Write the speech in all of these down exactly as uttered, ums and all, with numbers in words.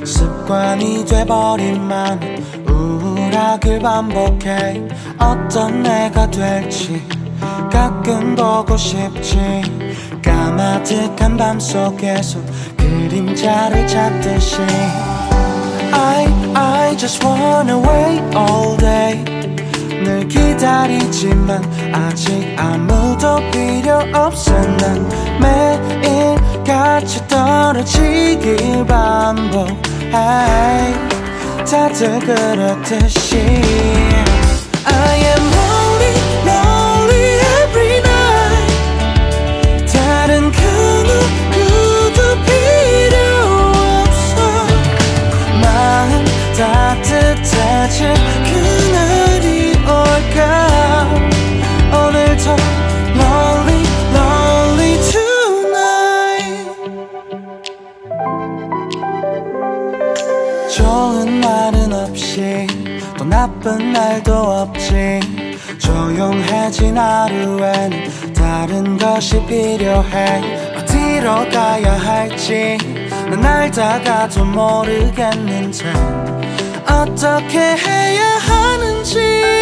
습관이 돼버린 맘 우울하길 반복해. 어떤 내가 될지 가끔 보고 싶지. 까마득한 밤 속에서 그림자를 찾듯이 I, I just wanna wait all day. 늘 기다리지만 아직 아무도 필요 없어. 난 매일 같이 떨어지길 반복해. 다들 그렇듯이 I am lonely, lonely every night. 다른 그 누구도 필요 없어. 마음 따뜻해질 그날이 올까. 오늘도 lonely, lonely tonight. 좋은 날은 없이 또 나쁜 날도 없지. 조용해진 하루에는 다른 것이 필요해. 어디로 가야 할지 난 알다가도 모르겠는데 어떻게 해야 하는지.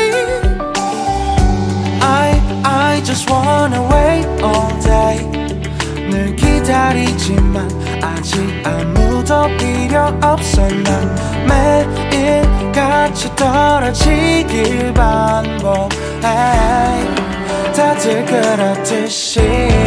I, I just wanna wait all day. 늘 기다리지만 아직 아무도 필요 없어. 난 매일 같이 떨어지길 반복해. 다들 그렇듯이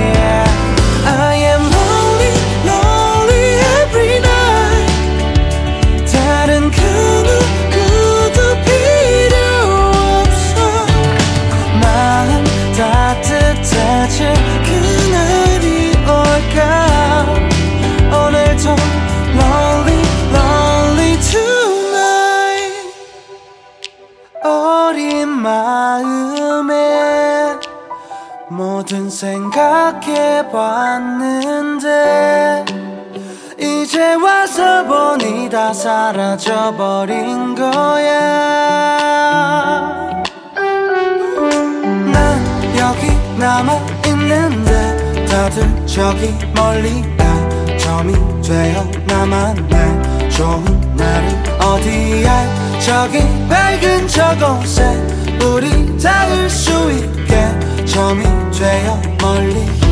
I am lonely, lonely every night. 다른 그 누구도 필요 없어. 마음 따뜻해질 그날이 올까. 오늘도 lonely, lonely tonight. 어린 마음에 뭐든 생각해봤는데 이제 와서 보니 다 사라져버린 거야. 난 여기 남아있는데 다들 저기 멀리야. 점이 되어 남았네. 좋은 날은 어디야. 저기 밝은 저곳에 우리 닿을 수 있게 점이 되어 멀리